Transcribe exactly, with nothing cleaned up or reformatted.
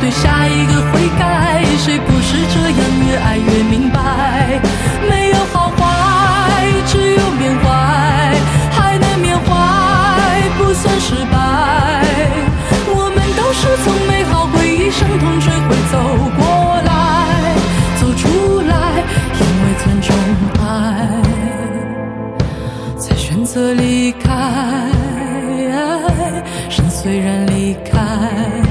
有下一个悔改？谁不是这样，越爱越明白？没有好坏，只有缅怀，还能缅怀，不算失败。我们都是从美好回忆伤痛追回走过来，走出来，因为尊重爱，才选择离开。人虽然离开，